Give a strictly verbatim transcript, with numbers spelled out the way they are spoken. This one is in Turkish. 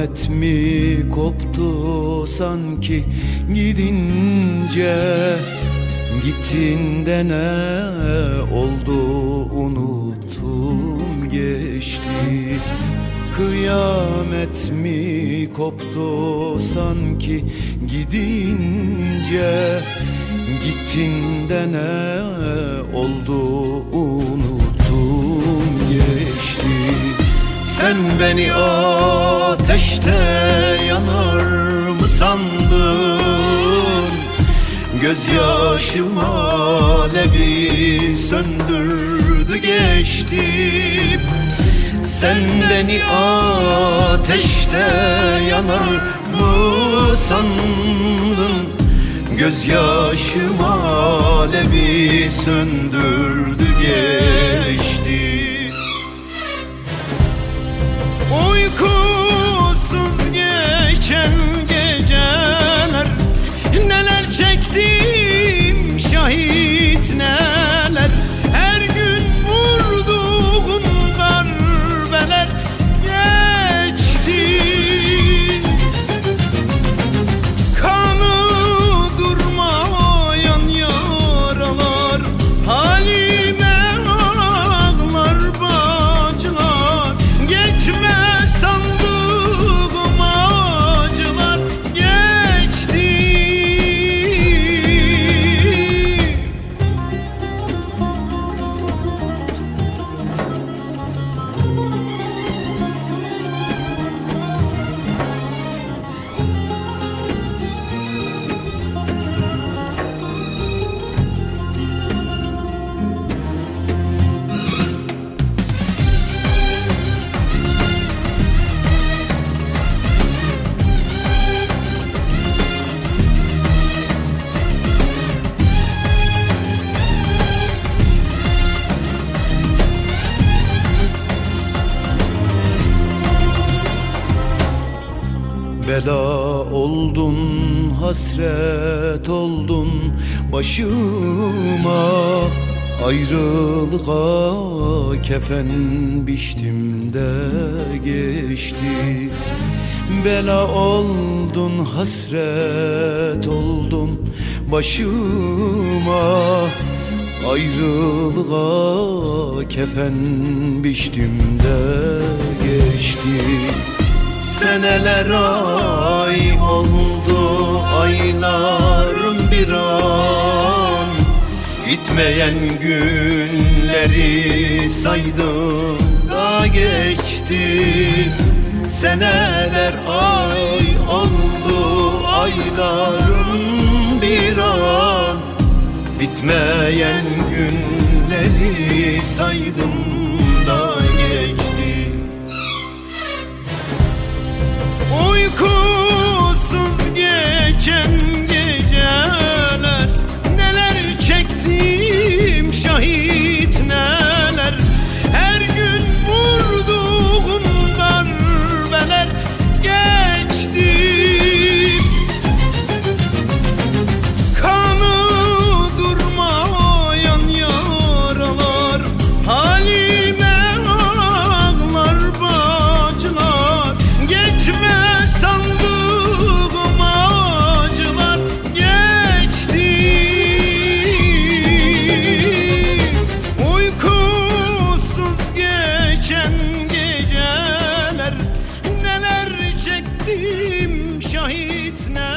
Kıyamet mi koptu sanki gidince? Gittiğinde ne oldu unuttum geçti. Kıyamet mi koptu sanki gidince? Gittiğinde ne oldu unuttum geçti. Sen beni ateşte yanar mı sandın? Gözyaşım alevi söndürdü geçti. Sen beni ateşte yanar mı sandın? Gözyaşım alevi söndürdü geçti. Uykusuz geçen geceler, neler çektim şahit neler. Her gün vurduğun darbeler geçti. Kanı durmayan yaralar, halime ağlar bacılar. Geçme sandığım acılar geçti. Bela oldun, hasret oldun başıma. Ayrılığa kefen biçtim de geçti. Bela oldun, hasret oldun başıma. Ayrılığa kefen biçtim de geçti. Seneler ay oldu, aylarım bir an. Bitmeyen günleri saydım da geçti. Seneler ay oldu, aylarım bir an. Bitmeyen günleri saydım da geçti. Uykusuz geçen geceler, neler çektim şahit neler. Her gün vurduğun darbeler geçti. Kanı durmayan yaralar, halime ağlar bacılar. Geçme sandığım acılar geçti. Uykusuz geçen geceler, neler çektim şahit neler.